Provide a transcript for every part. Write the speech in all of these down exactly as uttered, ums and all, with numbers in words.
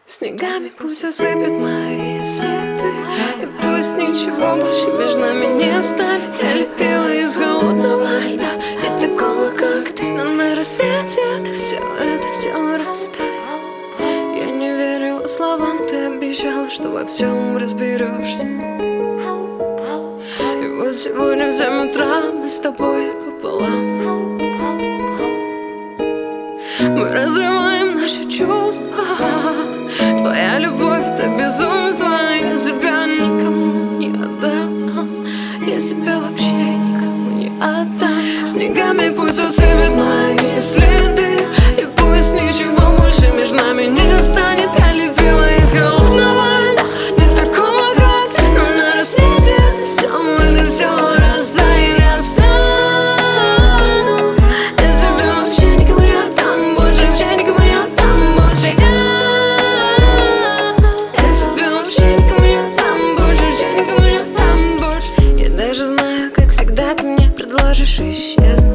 Снегами пусть осыпят мои следы, и пусть ничего больше между нами не станет. Я лепила из холодного льда, не такого, как ты, но на рассвете это все, это все растает. Я не верила словам, ты обещала, что во всем разберешься. И вот сегодня в семь утра мы с тобой пополам. Мы разрываем наши чувства. Твоя любовь — это безумство. Я себя никому не отдам. Я себя вообще никому не отдам. Снегами пусть усыпят мои следы, и пусть ничего больше между нами не станет. Я лепила из холодного льда, не такого, как ты, но на рассвете это все, это все растает. Я стану, я себя вообще никому не отдам. Больше вообще никому не отдам. Больше я Я себя вообще никому не отдам. Больше вообще никому не отдам. Больше я даже знаю, как всегда ты мне предложишь исчезнуть.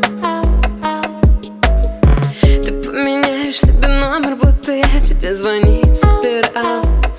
Ты поменяешь себе номер, будто я тебе звонить собиралась.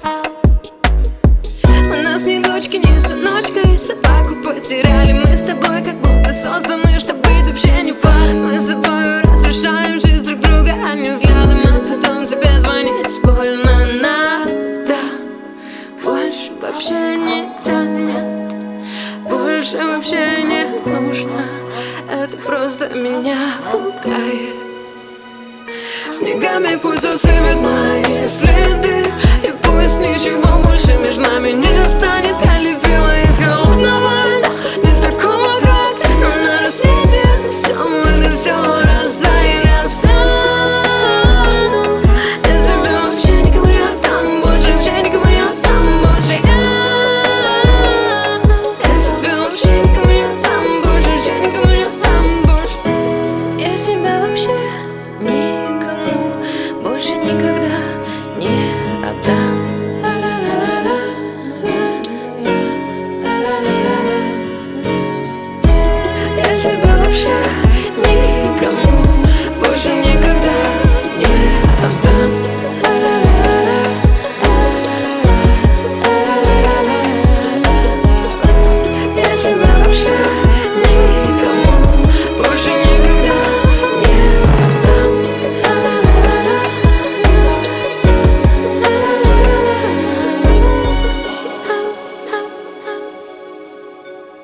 У нас ни дочки, ни сыночка, и собаку потеряли. Мы с тобой как будто созданы, чтобы быть вообще не пара. Мы с тобой разрушаем жизнь друг друга одним взглядом, а потом тебе звонить больно надо. Больше вообще не тянет, больше вообще не нужно. Это просто меня пугает. Снегами пусть усыпят мои следы, и пусть ничего больше между нами не станет. Я лепила из холодного льда, не такого, как ты, но на рассвете это все, это все растает. Я стану, я себя вообще никому не отдам. Больше вообще никому не отдам. Больше я Я себя вообще никому не отдам. Больше вообще никому не отдам. Больше я себя вообще не